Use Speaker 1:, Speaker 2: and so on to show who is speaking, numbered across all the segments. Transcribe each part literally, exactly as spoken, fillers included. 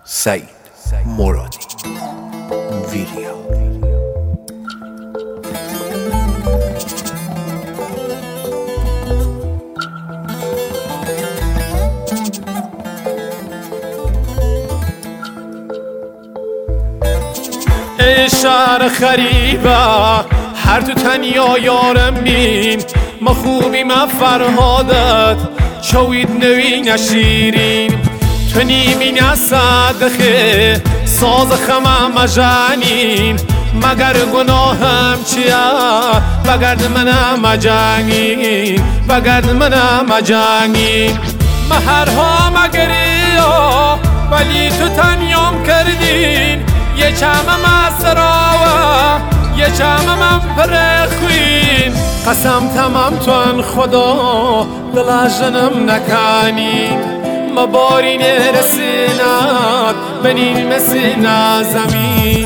Speaker 1: سعید مرادی ویدیو.
Speaker 2: ای شهر خریبه هر تو تنیا یارم بین، ما خوبی ما فرهادت چوید نوی نشیرین، تو نیمی نصدخه ساز خمم مجانین، مگر گناهم چیه بگرد منم مجانین، بگرد منم مجانین. مهرها مگریا ولی تو تنیام کردین، یه چمم اسراوه یه چمم پرخوین، قسم تمام تو ان خدا دل جنم نکنین، مبارین رسینات بنین مسینا زمین.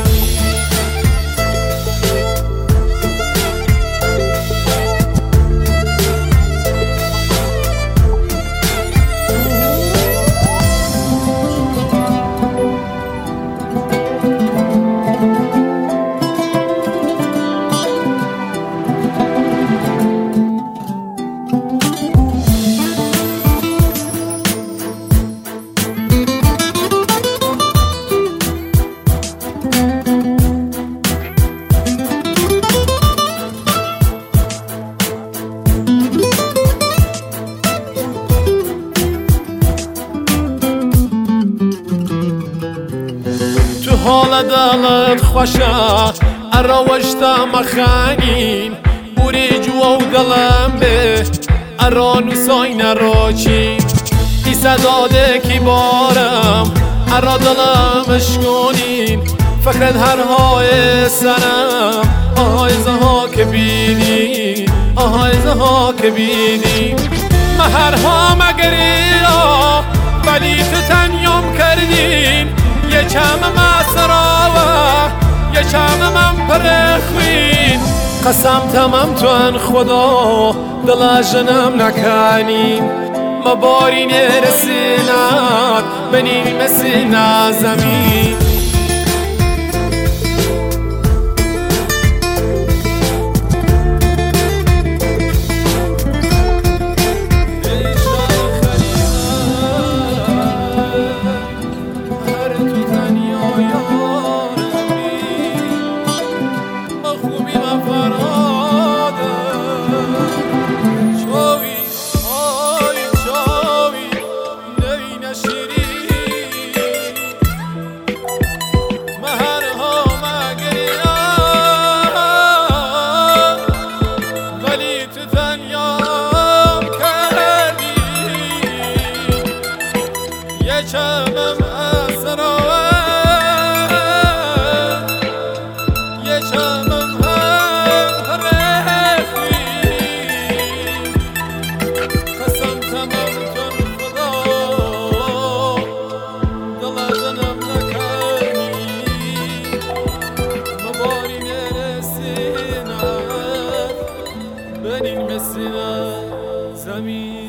Speaker 2: حال دلت خوشه اراوشتا مخانین، بوری جو دلم به ارانو ساین راچین، ایسا داده کی بارم ارا دلم اشکونین، فکرت هر های سنم آهای زها که بینین، آهای زها که بینین. مهرها مگریا ولی تو تنیام کردین، یه چمم اسراوه یه چمم پرخوین، قسم تمام تو ان خدا دل جنم نکنین، مبارین رسینات بنین مسینا زمین. چمم اسراوه یه چمم هم رخوین، قسم تمام کن خدا دل جنم نکنی، مبارین رسینت بنین مسینا زمین.